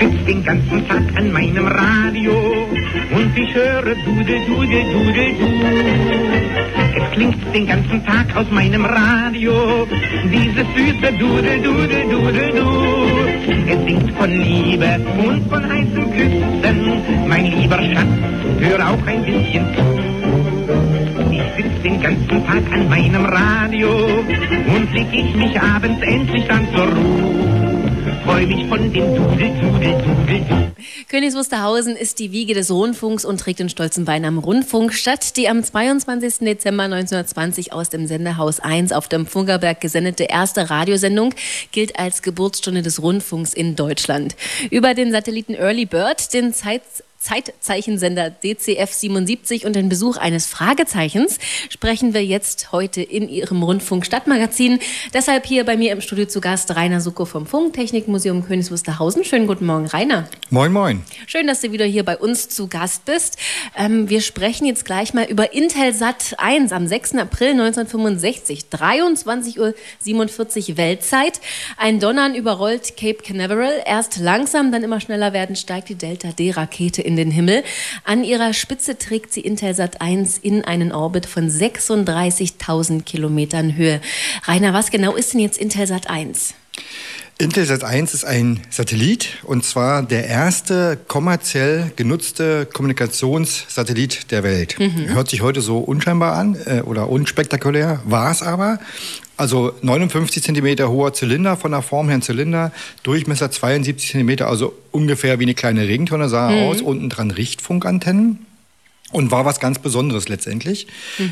sitze den ganzen Tag an meinem Radio und ich höre Dudel, Dudel, Dudel, du. Es klingt den ganzen Tag aus meinem Radio dieses süße Dudel, Dudel, Dudel, du. Es singt von Liebe und von heißen Küssen. Mein lieber Schatz, hör auch ein bisschen zu. Ich sitz den ganzen Tag an meinem Radio und leg ich mich abends endlich dann zur Ruhe. Freu mich von dem Dudel, Dudel, Dudel, Dudel. Königs Wusterhausen ist die Wiege des Rundfunks und trägt den stolzen Beinamen Rundfunkstadt. Die am 22. Dezember 1920 aus dem Sendehaus 1 auf dem Funkerberg gesendete erste Radiosendung gilt als Geburtsstunde des Rundfunks in Deutschland. Über den Satelliten Early Bird, den Zeitzeichensender DCF 77 und den Besuch eines Fragezeichens sprechen wir jetzt heute in Ihrem Rundfunk-Stadtmagazin. Deshalb hier bei mir im Studio zu Gast Rainer Suckow vom Funktechnikmuseum Königs Wusterhausen. Schönen guten Morgen, Rainer. Moin, moin. Schön, dass du wieder hier bei uns zu Gast bist. Wir sprechen jetzt gleich mal über Intelsat 1 am 6. April 1965, 23:47 Uhr Weltzeit. Ein Donnern überrollt Cape Canaveral. Erst langsam, dann immer schneller werden, steigt die Delta-D-Rakete in den Himmel. An ihrer Spitze trägt sie Intelsat 1 in einen Orbit von 36.000 Kilometern Höhe. Rainer, was genau ist denn jetzt Intelsat 1? Intelsat 1 ist ein Satellit und zwar der erste kommerziell genutzte Kommunikationssatellit der Welt. Hört sich heute so unscheinbar an oder unspektakulär, war es aber. Also 59 cm hoher Zylinder, von der Form her ein Zylinder, Durchmesser 72 cm, also ungefähr wie eine kleine Regentonne sah er aus, unten dran Richtfunkantennen und war was ganz Besonderes letztendlich.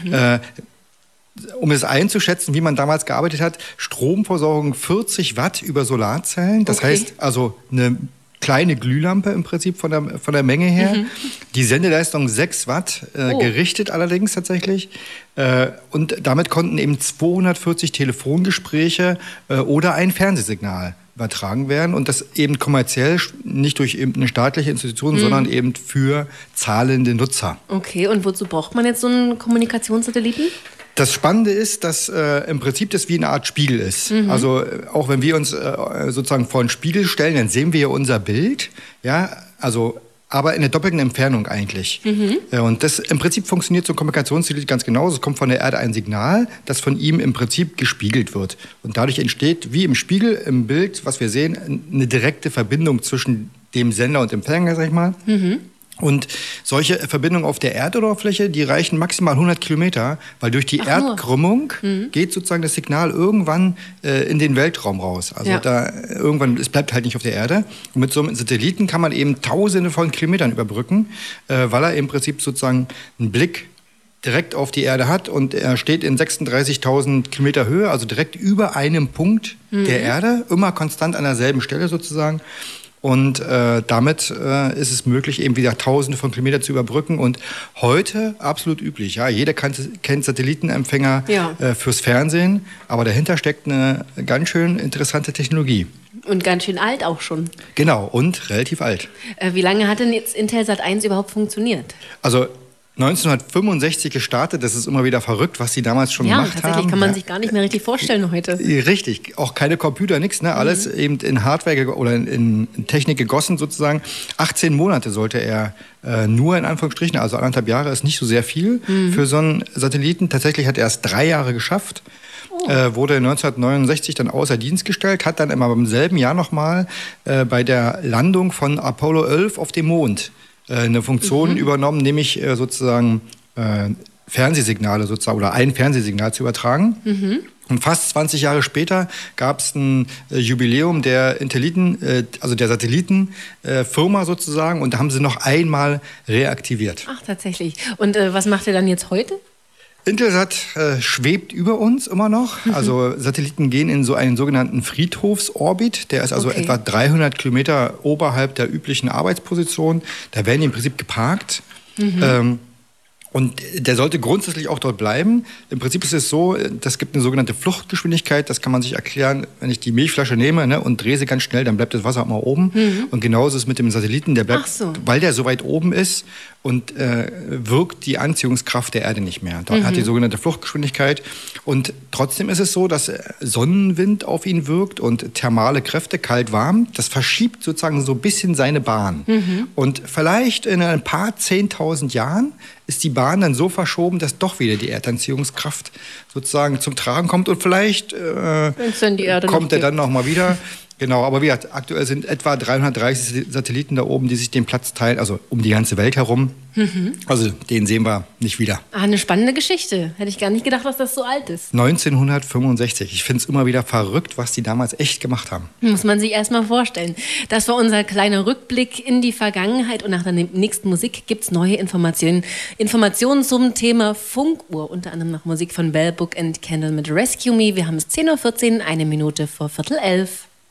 Um es einzuschätzen, wie man damals gearbeitet hat, Stromversorgung 40 Watt über Solarzellen, das heißt also eine kleine Glühlampe im Prinzip von der Menge her. Die Sendeleistung 6 Watt, gerichtet allerdings tatsächlich. Und damit konnten eben 240 Telefongespräche oder ein Fernsehsignal übertragen werden. Und das eben kommerziell, nicht durch eben eine staatliche Institution, sondern eben für zahlende Nutzer. Okay, und wozu braucht man jetzt so einen Kommunikationssatelliten? Das Spannende ist, dass im Prinzip das wie eine Art Spiegel ist. Also auch wenn wir uns sozusagen vor einen Spiegel stellen, dann sehen wir ja unser Bild, ja, also aber in der doppelten Entfernung eigentlich. Und das im Prinzip funktioniert so ein Kommunikationssatellit ganz genauso. Es kommt von der Erde ein Signal, das von ihm im Prinzip gespiegelt wird. Und dadurch entsteht, wie im Spiegel, im Bild, was wir sehen, eine direkte Verbindung zwischen dem Sender und Empfänger, sag ich mal. Und solche Verbindungen auf der Erdoberfläche, die reichen maximal 100 Kilometer, weil durch die Erdkrümmung geht sozusagen das Signal irgendwann in den Weltraum raus. Also da irgendwann, es bleibt halt nicht auf der Erde. Und mit so einem Satelliten kann man eben Tausende von Kilometern überbrücken, weil er im Prinzip sozusagen einen Blick direkt auf die Erde hat und er steht in 36.000 Kilometer Höhe, also direkt über einem Punkt der Erde, immer konstant an derselben Stelle sozusagen. Und damit ist es möglich, eben wieder Tausende von Kilometern zu überbrücken. Und heute absolut üblich. Ja, jeder kennt Satellitenempfänger fürs Fernsehen. Aber dahinter steckt eine ganz schön interessante Technologie. Und ganz schön alt auch schon. Genau, und relativ alt. Wie lange hat denn jetzt Intelsat 1 überhaupt funktioniert? Also 1965 gestartet, das ist immer wieder verrückt, was sie damals schon gemacht haben. Ja, tatsächlich kann man sich gar nicht mehr richtig vorstellen heute. Richtig, auch keine Computer, nichts, ne? Alles eben in Hardware oder in Technik gegossen sozusagen. 18 Monate sollte er nur in Anführungsstrichen, also 1,5 Jahre ist nicht so sehr viel für so einen Satelliten. Tatsächlich hat er erst 3 Jahre geschafft. Wurde 1969 dann außer Dienst gestellt, hat dann immer im selben Jahr nochmal bei der Landung von Apollo 11 auf dem Mond eine Funktion übernommen, nämlich sozusagen Fernsehsignale sozusagen oder ein Fernsehsignal zu übertragen. Und fast 20 Jahre später gab es ein Jubiläum der also der Satellitenfirma sozusagen, und da haben sie noch einmal reaktiviert. Ach, tatsächlich. Und was macht ihr dann jetzt heute? Intelsat schwebt über uns immer noch. Also Satelliten gehen in so einen sogenannten Friedhofsorbit. Der ist also etwa 300 Kilometer oberhalb der üblichen Arbeitsposition. Da werden die im Prinzip geparkt. Und der sollte grundsätzlich auch dort bleiben. Im Prinzip ist es so, das gibt eine sogenannte Fluchtgeschwindigkeit. Das kann man sich erklären, wenn ich die Milchflasche nehme, ne, und drehe sie ganz schnell, dann bleibt das Wasser immer oben. Und genauso ist es mit dem Satelliten. Der bleibt, weil der so weit oben ist, und wirkt die Anziehungskraft der Erde nicht mehr. Da hat die sogenannte Fluchtgeschwindigkeit. Und trotzdem ist es so, dass Sonnenwind auf ihn wirkt und thermale Kräfte, kalt-warm, das verschiebt sozusagen so ein bisschen seine Bahn. Und vielleicht in ein paar 10.000 Jahren ist die Bahn dann so verschoben, dass doch wieder die Erdanziehungskraft sozusagen zum Tragen kommt. Und vielleicht kommt er dann noch mal wieder. Genau, aber wie gesagt, aktuell sind etwa 330 Satelliten da oben, die sich den Platz teilen, also um die ganze Welt herum. Also den sehen wir nicht wieder. Eine spannende Geschichte. Hätte ich gar nicht gedacht, dass das so alt ist. 1965. Ich finde es immer wieder verrückt, was die damals echt gemacht haben. Muss man sich erst mal vorstellen. Das war unser kleiner Rückblick in die Vergangenheit. Und nach der nächsten Musik gibt es neue Informationen. Informationen zum Thema Funkuhr. Unter anderem noch Musik von Bell, Book and Candle mit Rescue Me. Wir haben es 10.14 Uhr, 1 Minute vor 10:15.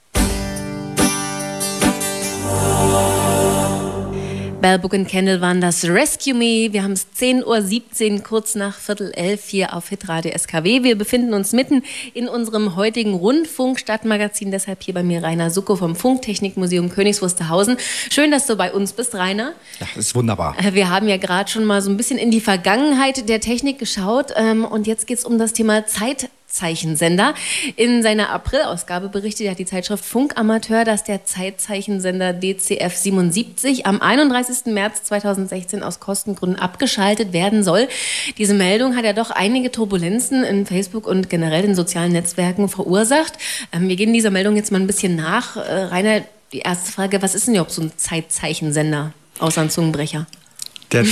Bell, Book and Candle waren das Rescue Me. Wir haben es 10.17 Uhr, kurz nach 10:15 hier auf Hitradio SKW. Wir befinden uns mitten in unserem heutigen Rundfunk-Stadtmagazin. Deshalb hier bei mir Rainer Suckow vom Funktechnikmuseum Königs Wusterhausen. Schön, dass du bei uns bist, Rainer. Ja, das ist wunderbar. Wir haben ja gerade schon mal so ein bisschen in die Vergangenheit der Technik geschaut. Und jetzt geht es um das Thema Zeitzeichensender. In seiner April-Ausgabe berichtet die Zeitschrift Funkamateur, dass der Zeitzeichensender DCF 77 am 31. März 2016 aus Kostengründen abgeschaltet werden soll. Diese Meldung hat ja doch einige Turbulenzen in Facebook und generell in sozialen Netzwerken verursacht. Wir gehen dieser Meldung jetzt mal ein bisschen nach. Rainer, die erste Frage, was ist denn überhaupt so ein Zeitzeichensender, außer ein Zungenbrecher? Der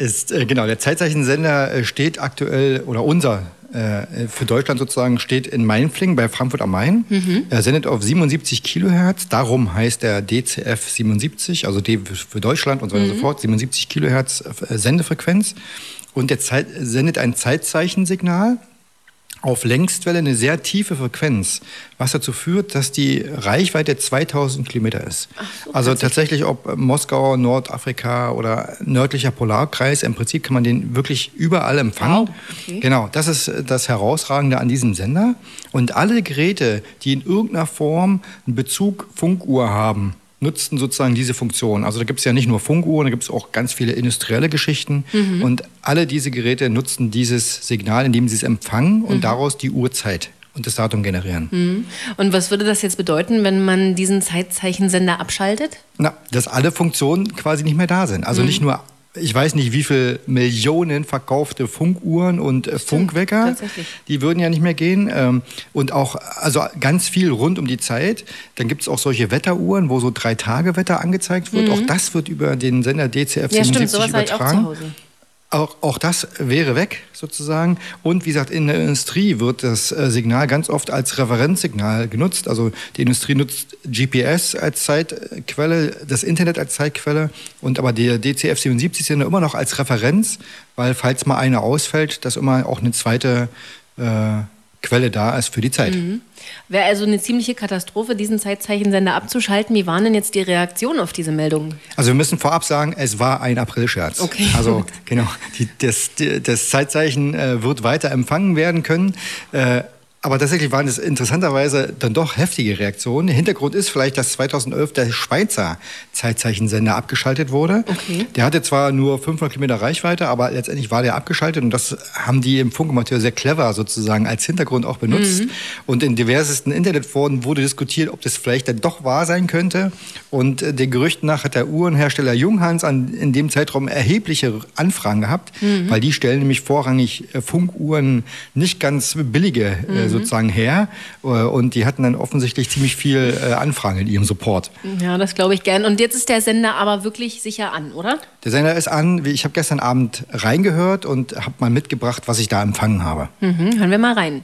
Zeitzeichensender steht aktuell, oder unser für Deutschland sozusagen, steht in Mainflingen bei Frankfurt am Main. Er sendet auf 77 Kilohertz, darum heißt er DCF 77, also D für Deutschland und so weiter und so fort, 77 Kilohertz Sendefrequenz. Und der sendet ein Zeitzeichen-Signal auf Längswelle, eine sehr tiefe Frequenz, was dazu führt, dass die Reichweite 2000 Kilometer ist. So, also tatsächlich, ob Moskau, Nordafrika oder nördlicher Polarkreis, im Prinzip kann man den wirklich überall empfangen. Wow, okay. Genau, das ist das Herausragende an diesem Sender. Und alle Geräte, die in irgendeiner Form einen Bezug Funkuhr haben, nutzten sozusagen diese Funktion. Also da gibt es ja nicht nur Funkuhren, da gibt es auch ganz viele industrielle Geschichten. Und alle diese Geräte nutzen dieses Signal, indem sie es empfangen und daraus die Uhrzeit und das Datum generieren. Und was würde das jetzt bedeuten, wenn man diesen Zeitzeichensender abschaltet? Na, dass alle Funktionen quasi nicht mehr da sind. Also nicht nur, ich weiß nicht, wie viele Millionen verkaufte Funkuhren und Funkwecker, die würden ja nicht mehr gehen. Und auch also ganz viel rund um die Zeit. Dann gibt es auch solche Wetteruhren, wo so 3-Tage-Wetter angezeigt wird. Auch das wird über den Sender DCF 77 übertragen. Auch das wäre weg, sozusagen. Und wie gesagt, in der Industrie wird das Signal ganz oft als Referenzsignal genutzt. Also die Industrie nutzt GPS als Zeitquelle, das Internet als Zeitquelle. Und aber der DCF 77 ist ja immer noch als Referenz, weil falls mal eine ausfällt, dass immer auch eine zweite Quelle da ist für die Zeit. Wäre also eine ziemliche Katastrophe, diesen Zeitzeichensender abzuschalten. Wie waren denn jetzt die Reaktionen auf diese Meldung? Also wir müssen vorab sagen, es war ein Aprilscherz. Okay. Also genau, das Zeitzeichen wird weiter empfangen werden können. Aber tatsächlich waren es interessanterweise dann doch heftige Reaktionen. Der Hintergrund ist vielleicht, dass 2011 der Schweizer Zeitzeichensender abgeschaltet wurde. Okay. Der hatte zwar nur 500 Kilometer Reichweite, aber letztendlich war der abgeschaltet. Und das haben die im Funkamateur sehr clever sozusagen als Hintergrund auch benutzt. Und in diversesten Internetforen wurde diskutiert, ob das vielleicht dann doch wahr sein könnte. Und den Gerüchten nach hat der Uhrenhersteller Junghans in dem Zeitraum erhebliche Anfragen gehabt, weil die stellen nämlich vorrangig Funkuhren nicht ganz billige sozusagen her. Und die hatten dann offensichtlich ziemlich viel Anfragen in ihrem Support. Ja, das glaube ich gern. Und jetzt ist der Sender aber wirklich sicher an, oder? Der Sender ist an. Ich habe gestern Abend reingehört und habe mal mitgebracht, was ich da empfangen habe. Hören wir mal rein.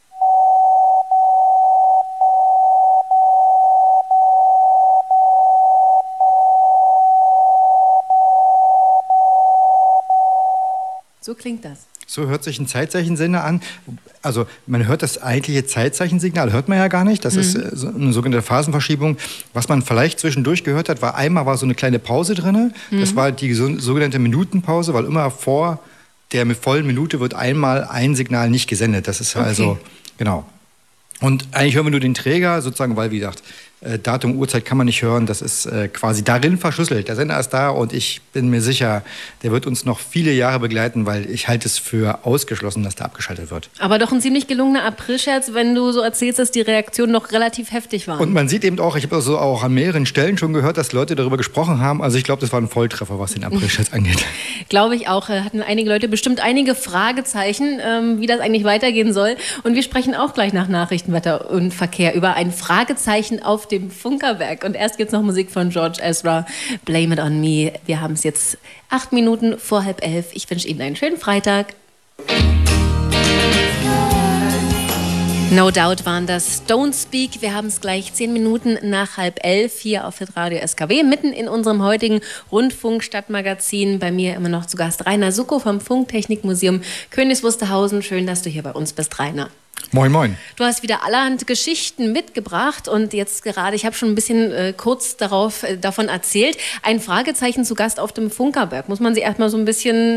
So klingt das. So hört sich ein Zeitzeichensender an. Also man hört das eigentliche Zeitzeichensignal, hört man ja gar nicht. Das ist eine sogenannte Phasenverschiebung. Was man vielleicht zwischendurch gehört hat, einmal war so eine kleine Pause drin. Das war die sogenannte Minutenpause, weil immer vor der vollen Minute wird einmal ein Signal nicht gesendet. Das ist also, genau. Und eigentlich hören wir nur den Träger, sozusagen, weil, wie gesagt, Datum, Uhrzeit kann man nicht hören. Das ist quasi darin verschlüsselt. Der Sender ist da und ich bin mir sicher, der wird uns noch viele Jahre begleiten, weil ich halte es für ausgeschlossen, dass der abgeschaltet wird. Aber doch ein ziemlich gelungener Aprilscherz, wenn du so erzählst, dass die Reaktionen noch relativ heftig waren. Und man sieht eben auch, ich habe also auch an mehreren Stellen schon gehört, dass Leute darüber gesprochen haben. Also ich glaube, das war ein Volltreffer, was den Aprilscherz angeht. Glaube ich auch. Hatten einige Leute bestimmt einige Fragezeichen, wie das eigentlich weitergehen soll. Und wir sprechen auch gleich nach Nachrichten, Wetter und Verkehr über ein Fragezeichen auf dem Funkerberg. Und erst gibt's noch Musik von George Ezra, Blame It On Me. Wir haben es jetzt 8 Minuten vor 10:30. Ich wünsche Ihnen einen schönen Freitag. No Doubt waren das Don't Speak. Wir haben es gleich 10 Minuten nach 10:30 hier auf Hitradio SKW, mitten in unserem heutigen Rundfunk-Stadtmagazin. Bei mir immer noch zu Gast Rainer Suckow vom Funktechnikmuseum Königs Wusterhausen. Schön, dass du hier bei uns bist, Rainer. Moin, moin. Du hast wieder allerhand Geschichten mitgebracht und jetzt gerade, ich habe schon ein bisschen kurz davon erzählt, ein Fragezeichen zu Gast auf dem Funkerberg. Muss man sich erstmal so ein bisschen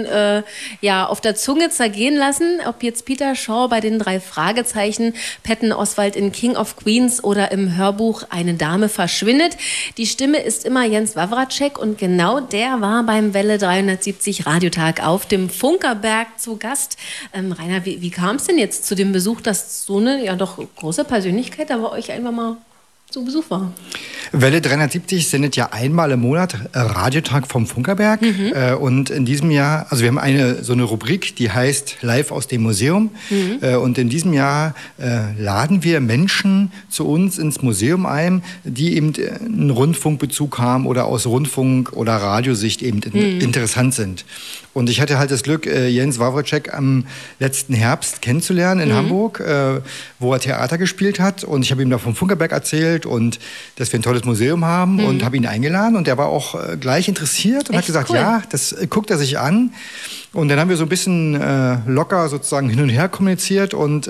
auf der Zunge zergehen lassen, ob jetzt Peter Shaw bei den 3 Fragezeichen, Patton Oswalt in King of Queens oder im Hörbuch Eine Dame verschwindet. Die Stimme ist immer Jens Wawracek und genau der war beim Welle 370 Radiotag auf dem Funkerberg zu Gast. Rainer, wie kam es denn jetzt zu dem Besuch, dass so eine ja doch große Persönlichkeit da bei euch einfach mal zu Besuch war? Welle 370 sendet ja einmal im Monat Radiotag vom Funkerberg. Und in diesem Jahr, also wir haben so eine Rubrik, die heißt Live aus dem Museum. Und in diesem Jahr laden wir Menschen zu uns ins Museum ein, die eben einen Rundfunkbezug haben oder aus Rundfunk- oder Radiosicht eben interessant sind. Und ich hatte halt das Glück, Jens Wawracek am letzten Herbst kennenzulernen in Hamburg, wo er Theater gespielt hat. Und ich habe ihm da vom Funkerberg erzählt und dass wir ein tolles Museum haben und habe ihn eingeladen. Und er war auch gleich interessiert und hat gesagt, cool. Ja, das guckt er sich an. Und dann haben wir so ein bisschen locker sozusagen hin und her kommuniziert und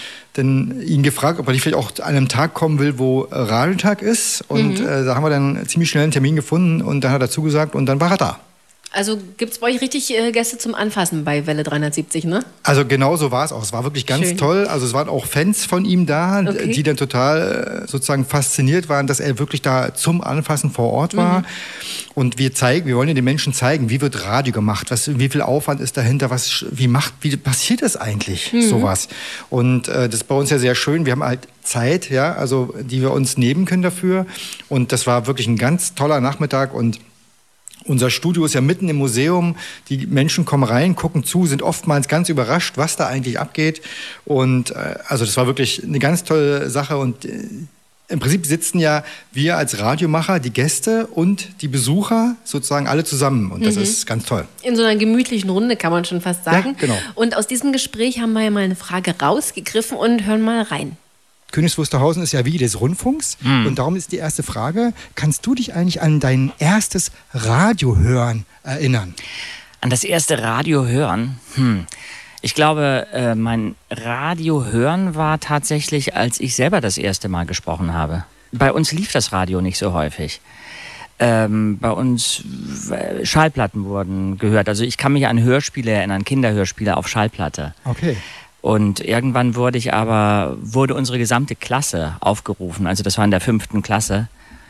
dann ihn gefragt, ob er nicht vielleicht auch an einem Tag kommen will, wo Radiotag ist. Und da haben wir dann ziemlich schnell einen Termin gefunden und dann hat er zugesagt und dann war er da. Also gibt es bei euch richtig Gäste zum Anfassen bei Welle 370, ne? Also genau so war es auch. Es war wirklich ganz toll. Also es waren auch Fans von ihm da, die dann total sozusagen fasziniert waren, dass er wirklich da zum Anfassen vor Ort war. Und wir wollen ja den Menschen zeigen, wie wird Radio gemacht, wie viel Aufwand ist dahinter, wie passiert das eigentlich, sowas. Und das ist bei uns ja sehr schön. Wir haben halt Zeit, ja, also die wir uns nehmen können dafür. Und das war wirklich ein ganz toller Nachmittag und unser Studio ist ja mitten im Museum. Die Menschen kommen rein, gucken zu, sind oftmals ganz überrascht, was da eigentlich abgeht. Und also das war wirklich eine ganz tolle Sache. Und im Prinzip sitzen ja wir als Radiomacher, die Gäste und die Besucher sozusagen alle zusammen. Und das ist ganz toll. In so einer gemütlichen Runde kann man schon fast sagen. Ja, genau. Und aus diesem Gespräch haben wir ja mal eine Frage rausgegriffen und hören mal rein. Königs Wusterhausen ist ja Wiege des Rundfunks und darum ist die erste Frage, kannst du dich eigentlich an dein erstes Radiohören erinnern? An das erste Radiohören? Ich glaube, mein Radiohören war tatsächlich, als ich selber das erste Mal gesprochen habe. Bei uns lief das Radio nicht so häufig. Bei uns Schallplatten wurden gehört. Also ich kann mich an Hörspiele erinnern, Kinderhörspiele auf Schallplatte. Okay. Und irgendwann wurde unsere gesamte Klasse aufgerufen, also das war in der 5. Klasse,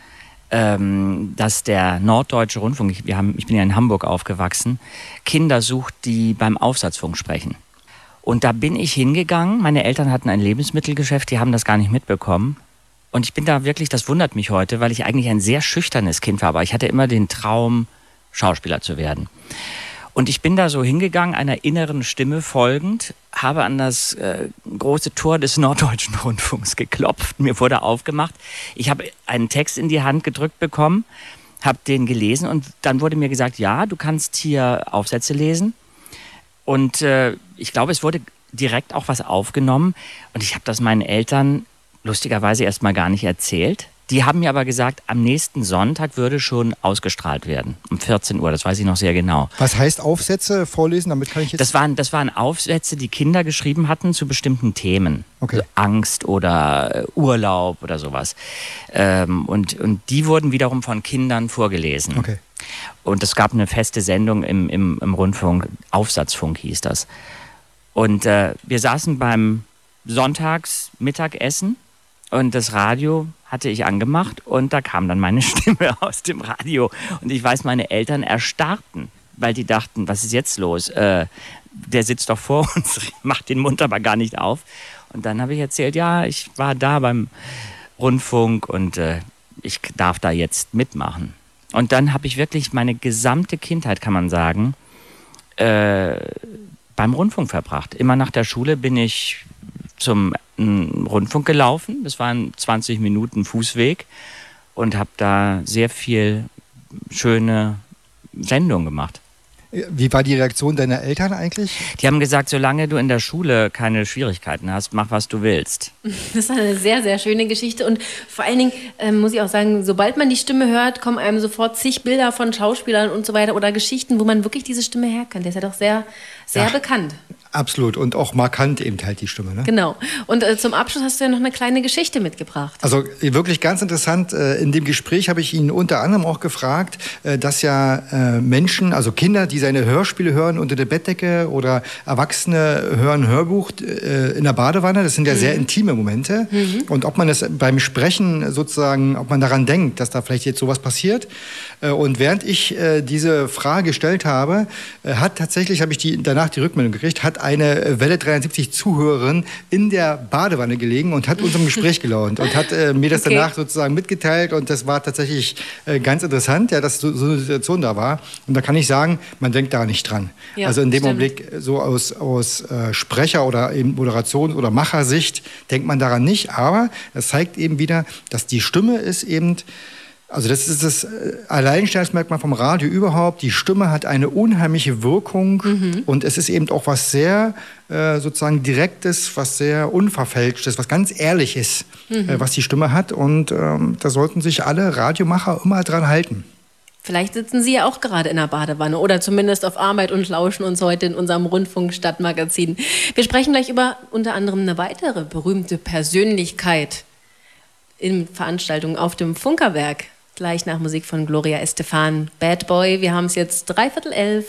dass der Norddeutsche Rundfunk, ich bin ja in Hamburg aufgewachsen, Kinder sucht, die beim Aufsatzfunk sprechen. Und da bin ich hingegangen, meine Eltern hatten ein Lebensmittelgeschäft, die haben das gar nicht mitbekommen. Und ich bin da wirklich, das wundert mich heute, weil ich eigentlich ein sehr schüchternes Kind war, aber ich hatte immer den Traum, Schauspieler zu werden. Und ich bin da so hingegangen, einer inneren Stimme folgend, habe an das große Tor des Norddeutschen Rundfunks geklopft, mir wurde aufgemacht. Ich habe einen Text in die Hand gedrückt bekommen, habe den gelesen und dann wurde mir gesagt, ja, du kannst hier Aufsätze lesen. Und ich glaube, es wurde direkt auch was aufgenommen und ich habe das meinen Eltern lustigerweise erstmal gar nicht erzählt. Die haben mir aber gesagt, am nächsten Sonntag würde schon ausgestrahlt werden. Um 14 Uhr, das weiß ich noch sehr genau. Was heißt Aufsätze vorlesen? Damit kann ich jetzt... Das waren Aufsätze, die Kinder geschrieben hatten zu bestimmten Themen. Okay. Also Angst oder Urlaub oder sowas. Und die wurden wiederum von Kindern vorgelesen. Okay. Und es gab eine feste Sendung im Rundfunk, Aufsatzfunk hieß das. Und wir saßen beim Sonntagsmittagessen. Und das Radio hatte ich angemacht und da kam dann meine Stimme aus dem Radio. Und ich weiß, meine Eltern erstarrten, weil die dachten, was ist jetzt los? Der sitzt doch vor uns, macht den Mund aber gar nicht auf. Und dann habe ich erzählt, ja, ich war da beim Rundfunk und ich darf da jetzt mitmachen. Und dann habe ich wirklich meine gesamte Kindheit, kann man sagen, beim Rundfunk verbracht. Immer nach der Schule bin ich zum Rundfunk gelaufen. Das waren 20 Minuten Fußweg und habe da sehr viel schöne Sendungen gemacht. Wie war die Reaktion deiner Eltern eigentlich? Die haben gesagt, solange du in der Schule keine Schwierigkeiten hast, mach, was du willst. Das ist eine sehr, sehr schöne Geschichte. Und vor allen Dingen muss ich auch sagen, sobald man die Stimme hört, kommen einem sofort zig Bilder von Schauspielern und so weiter oder Geschichten, wo man wirklich diese Stimme herkennt. Der ist ja doch sehr, sehr bekannt. Absolut. Und auch markant eben halt die Stimme. Ne? Genau. Und zum Abschluss hast du ja noch eine kleine Geschichte mitgebracht. Also wirklich ganz interessant. In dem Gespräch habe ich ihn unter anderem auch gefragt, dass ja Menschen, also Kinder, die seine Hörspiele hören unter der Bettdecke oder Erwachsene hören Hörbuch in der Badewanne. Das sind ja sehr intime Momente. Und ob man das beim Sprechen sozusagen, ob man daran denkt, dass da vielleicht jetzt sowas passiert. Und während ich diese Frage gestellt habe, habe ich danach die Rückmeldung gekriegt, hat eine Welle 73 Zuhörerin in der Badewanne gelegen und hat unserem Gespräch gelaunt und hat mir das danach sozusagen mitgeteilt und das war tatsächlich ganz interessant, ja, dass so eine Situation da war. Und da kann ich sagen, man denkt da nicht dran. Ja, also in dem Augenblick so aus Sprecher- oder eben Moderations- oder Machersicht denkt man daran nicht, aber das zeigt eben wieder, dass die Stimme ist eben, also das ist das Alleinstellungsmerkmal vom Radio überhaupt. Die Stimme hat eine unheimliche Wirkung und es ist eben auch was sehr sozusagen Direktes, was sehr Unverfälschtes, was ganz Ehrliches, was die Stimme hat. Und da sollten sich alle Radiomacher immer dran halten. Vielleicht sitzen Sie ja auch gerade in der Badewanne oder zumindest auf Arbeit und lauschen uns heute in unserem Rundfunk-Stadtmagazin. Wir sprechen gleich über unter anderem eine weitere berühmte Persönlichkeit in Veranstaltungen auf dem Funkerberg. Gleich nach Musik von Gloria Estefan, Bad Boy. Wir haben es jetzt 11:15.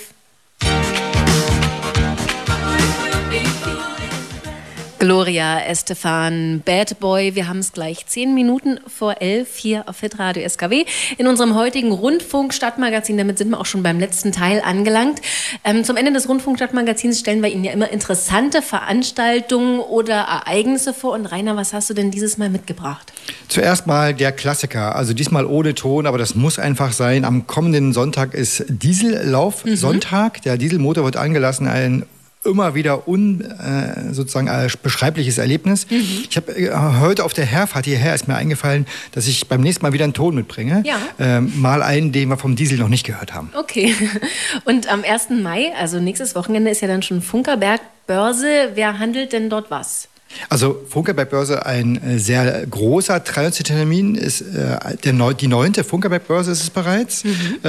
Gloria Estefan, Bad Boy. Wir haben es gleich 10 Minuten vor 11 hier auf Hitradio SKW in unserem heutigen Rundfunk-Stadtmagazin. Damit sind wir auch schon beim letzten Teil angelangt. Zum Ende des Rundfunk-Stadtmagazins stellen wir Ihnen ja immer interessante Veranstaltungen oder Ereignisse vor. Und Rainer, was hast du denn dieses Mal mitgebracht? Zuerst mal der Klassiker, also diesmal ohne Ton, aber das muss einfach sein. Am kommenden Sonntag ist Diesellauf-Sonntag. Der Dieselmotor wird angelassen, ein immer wieder sozusagen beschreibliches Erlebnis. Ich habe heute auf der Herfahrt hierher ist mir eingefallen, dass ich beim nächsten Mal wieder einen Ton mitbringe. Ja. Mal einen, den wir vom Diesel noch nicht gehört haben. Okay. Und am 1. Mai, also nächstes Wochenende, ist ja dann schon Funkerberg-Börse. Wer handelt denn dort was? Also Funkerberg-Börse, ein sehr großer Termin, ist die 9. Funkerberg-Börse ist es bereits.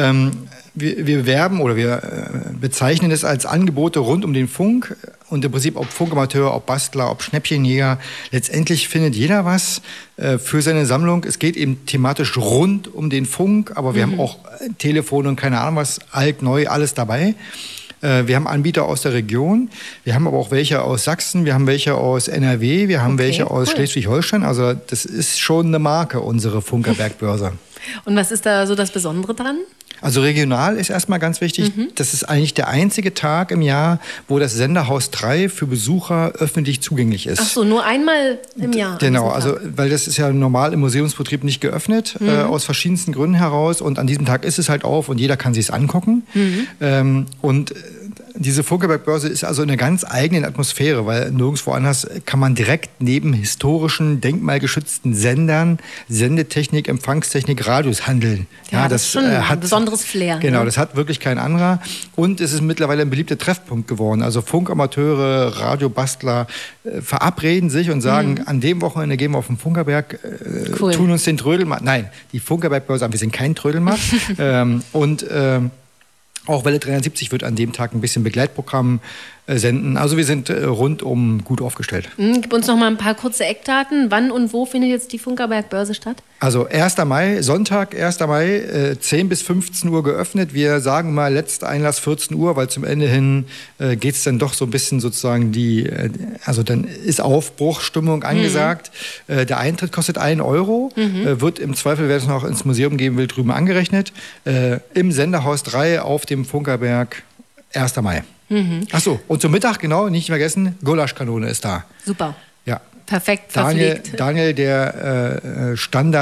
Wir werben oder wir bezeichnen es als Angebote rund um den Funk und im Prinzip ob Funkamateur, ob Bastler, ob Schnäppchenjäger. Letztendlich findet jeder was für seine Sammlung. Es geht eben thematisch rund um den Funk, aber wir haben auch Telefone und keine Ahnung was, alt, neu, alles dabei. Wir haben Anbieter aus der Region, wir haben aber auch welche aus Sachsen, wir haben welche aus NRW, wir haben welche aus Schleswig-Holstein. Also das ist schon eine Marke, unsere Funkerberg-Börse. Und was ist da so das Besondere dran? Also regional ist erstmal ganz wichtig, das ist eigentlich der einzige Tag im Jahr, wo das Senderhaus 3 für Besucher öffentlich zugänglich ist. Ach so, nur einmal im Jahr? Genau, also weil das ist ja normal im Museumsbetrieb nicht geöffnet, aus verschiedensten Gründen heraus. Und an diesem Tag ist es halt auf und jeder kann sich es angucken. Und diese Funkerberg-Börse ist also in einer ganz eigenen Atmosphäre, weil nirgendwo anders kann man direkt neben historischen, denkmalgeschützten Sendern, Sendetechnik, Empfangstechnik, Radios handeln. Ja, das ist schon ein besonderes Flair. Genau, das hat wirklich kein anderer. Und es ist mittlerweile ein beliebter Treffpunkt geworden. Also Funkamateure, Radiobastler verabreden sich und sagen, an dem Wochenende gehen wir auf den Funkerberg, tun uns den Trödelmarkt. Nein, die Funkerberg-Börse, wir sind kein Trödelmarkt. Auch Welle 73 wird an dem Tag ein bisschen Begleitprogramm senden. Also wir sind rundum gut aufgestellt. Gib uns noch mal ein paar kurze Eckdaten. Wann und wo findet jetzt die Funkerberg-Börse statt? Also 1. Mai, Sonntag, 1. Mai, 10 bis 15 Uhr geöffnet. Wir sagen mal, letzter Einlass 14 Uhr, weil zum Ende hin geht es dann doch so ein bisschen sozusagen also dann ist Aufbruchsstimmung angesagt. Der Eintritt kostet 1 Euro, wird im Zweifel, wer es noch ins Museum gehen will, drüben angerechnet. Im Senderhaus 3 auf dem Funkerberg, 1. Mai. Ach so, und zum Mittag, genau, nicht vergessen, Gulaschkanone ist da. Super. Ja. Perfekt verpflegt. Daniel, der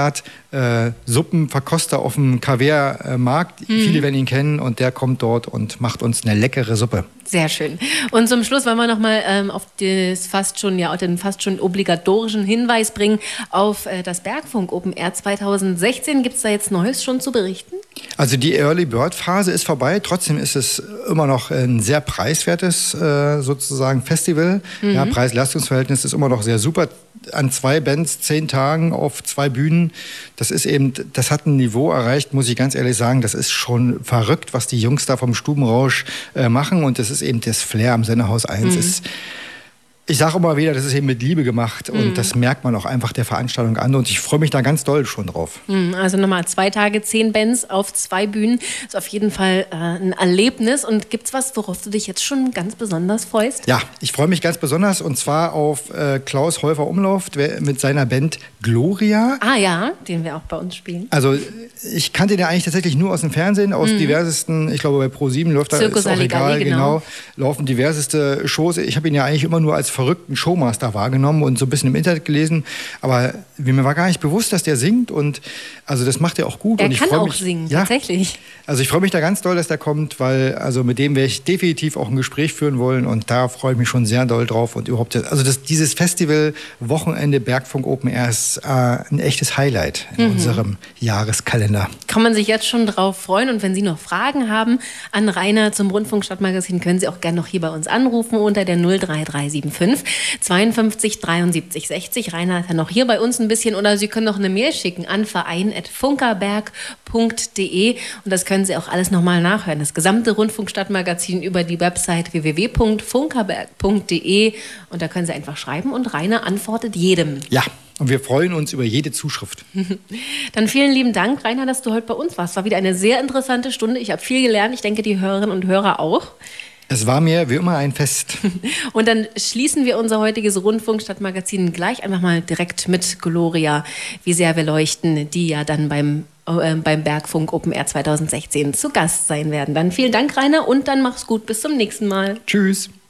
Standard-Suppenverkoster auf dem Kaviar-Markt, viele werden ihn kennen und der kommt dort und macht uns eine leckere Suppe. Sehr schön. Und zum Schluss wollen wir noch mal auf den fast schon obligatorischen Hinweis bringen auf das Bergfunk Open Air 2016. Gibt es da jetzt Neues schon zu berichten? Also die Early Bird Phase ist vorbei. Trotzdem ist es immer noch ein sehr preiswertes sozusagen Festival. Ja, Preis-Leistungs-Verhältnis ist immer noch sehr super. An 2 Bands, 10 Tagen auf 2 Bühnen. Das hat ein Niveau erreicht, muss ich ganz ehrlich sagen. Das ist schon verrückt, was die Jungs da vom Stubenrausch machen. Und das ist eben das Flair am Senderhaus 1. Ich sage immer wieder, das ist eben mit Liebe gemacht und das merkt man auch einfach der Veranstaltung an und ich freue mich da ganz doll schon drauf. Also nochmal 2 Tage, 10 Bands auf 2 Bühnen, ist auf jeden Fall ein Erlebnis. Und gibt's was, worauf du dich jetzt schon ganz besonders freust? Ja, ich freue mich ganz besonders und zwar auf Klaus Häufer-Umlauf mit seiner Band Gloria. Ah ja, den wir auch bei uns spielen. Also ich kannte den eigentlich tatsächlich nur aus dem Fernsehen, aus diversesten, ich glaube bei Pro7 läuft da, Circus ist auch egal, genau, laufen diverseste Shows. Ich habe ihn ja eigentlich immer nur als verrückten Showmaster wahrgenommen und so ein bisschen im Internet gelesen, aber mir war gar nicht bewusst, dass der singt und also das macht er auch gut. Er und ich kann auch mich, singen, tatsächlich. Also ich freue mich da ganz doll, dass der kommt, weil also mit dem werde ich definitiv auch ein Gespräch führen wollen und da freue ich mich schon sehr doll drauf und überhaupt, also dieses Festival Wochenende Bergfunk Open Air ist ein echtes Highlight in unserem Jahreskalender. Kann man sich jetzt schon drauf freuen und wenn Sie noch Fragen haben an Rainer zum Rundfunkstadtmagazin, können Sie auch gerne noch hier bei uns anrufen unter der 03375 52 73 60. Rainer ist ja noch hier bei uns ein bisschen oder Sie können noch eine Mail schicken an verein@funkerberg.de und das können Sie auch alles nochmal nachhören. Das gesamte Rundfunkstadtmagazin über die Website www.funkerberg.de und da können Sie einfach schreiben und Rainer antwortet jedem. Ja, und wir freuen uns über jede Zuschrift. Dann vielen lieben Dank, Rainer, dass du heute bei uns warst. War wieder eine sehr interessante Stunde. Ich habe viel gelernt. Ich denke, die Hörerinnen und Hörer auch. Es war mir wie immer ein Fest. Und dann schließen wir unser heutiges Rundfunkstadtmagazin gleich einfach mal direkt mit Gloria, wie sehr wir leuchten, die ja dann beim Bergfunk Open Air 2016 zu Gast sein werden. Dann vielen Dank, Rainer, und dann mach's gut. Bis zum nächsten Mal. Tschüss.